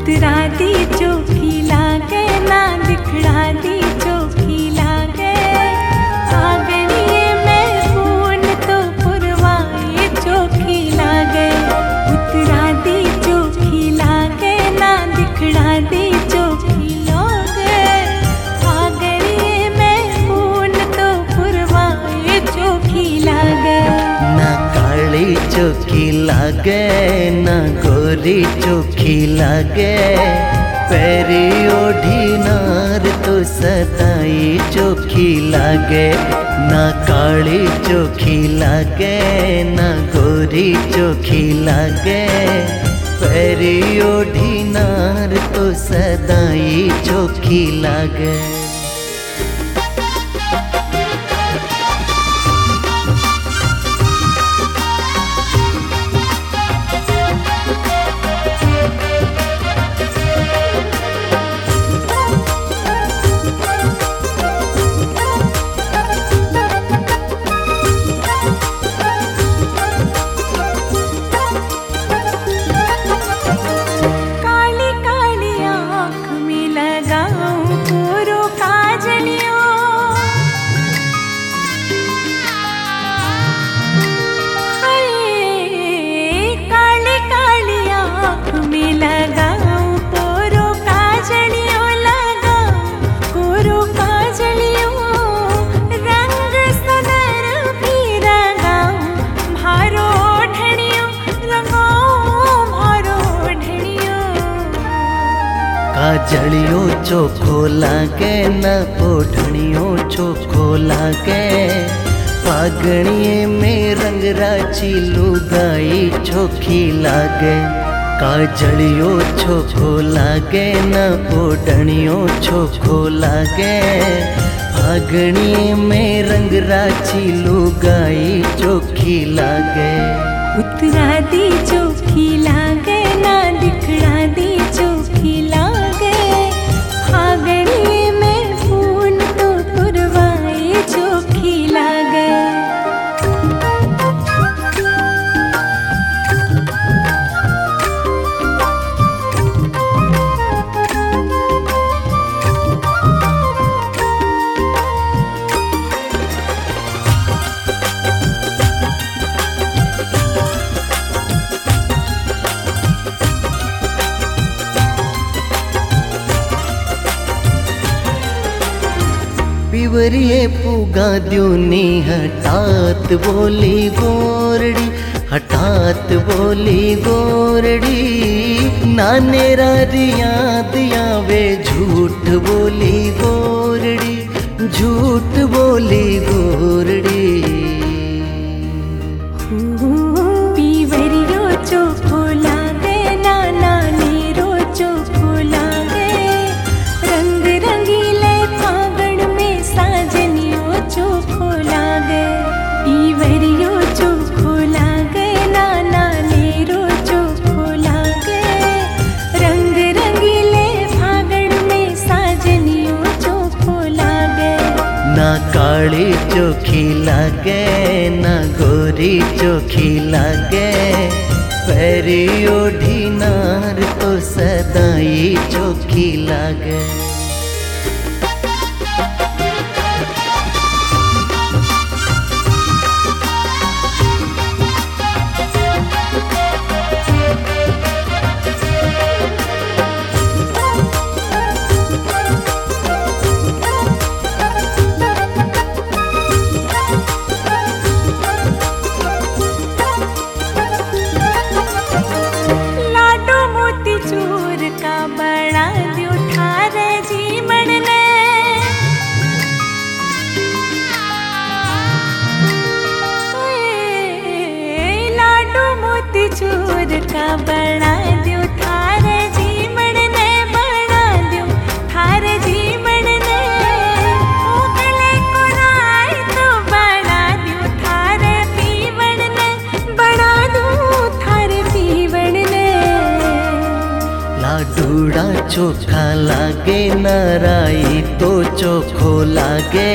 उतरा दी चोखी लागे ना दिखड़ा दी चोखी लागे आगनिए में खून तो पुरवाए चोखी लागे उतरा दी चोखी लागे ना दिखड़ा दी चोखी लागे आगनिए में खून तो पुरवाए चोखी लागे ना काली चोखी लागे ना गोरी चोखी लागे पैरी ओढ़ी नार तो सदाई चोखी लागे ना काली चोखी लागे ना गोरी चोखी लागे पैरी ओढ़ी नार तो सदाई चोखी लागे। काजलियो चोखो लागे न ओढ़नियो चोखो लागे फागणिए में रंग राची लुगाई चोखी लागे काजलियो चोखो लागे न ओढ़नियो चोखो लागे फागणिए में रंग राची लुगाई चोखी लागे उतरा दी चोखी लागे ना दिखड़ा दी चोखी लागे फागणिए में खून तो पुरवाए चोखी लागे पिवरिए पुगा द्योनी हठात बोली गोरड़ी हठात बोली गोरड़ी नाने याद आवे झूठ बोली गोरड़ी झूठ बोली गोरड़ी पिवरियो चोखो लागे ना नीरो चोखो लागे रंग रंगीले फागण में साजनियो चोखो लागे पिवरियो चोखो लागे ना नीरो चोखो लागे रंग रंगीले फागण में साजनियो चोखो लागे ना काली चोखी लागे ना गोरी चोखी लागे पैरी ओढ़ी नार तो सदाई चोखी लागे। चूर का बना दो थारे जीवन ने बना दो थारे जीवन ने ओकले को राय तो बना दो थारे पीवन ने बना दो थारे पीवन ने लाडूड़ा चोखा लागे नाराई तो चोखो लागे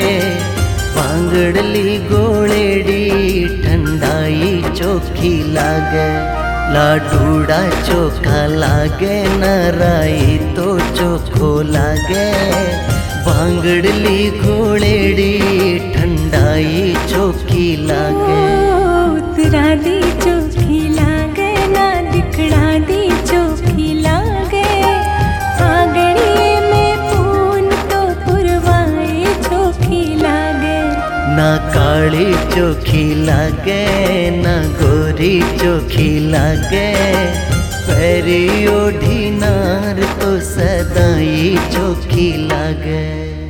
बांगड़ली गोड़ेड़ी ठंडाई चोखी लागे लाडूड़ा चोखा लागे नाराई तो चोखो लागे बांगड़ली घोड़ेड़ी ठंडाई चोखी लागे उतरा दी चोखी लागे ना दिखड़ा दी चोखी लागे आंगड़ी में पून तो पुरवाई चोखी लागे ना काली चोखी लागे ना गोरी चोखी लागे पैरी ओढ़ी नार तो सदाई चोखी लागे।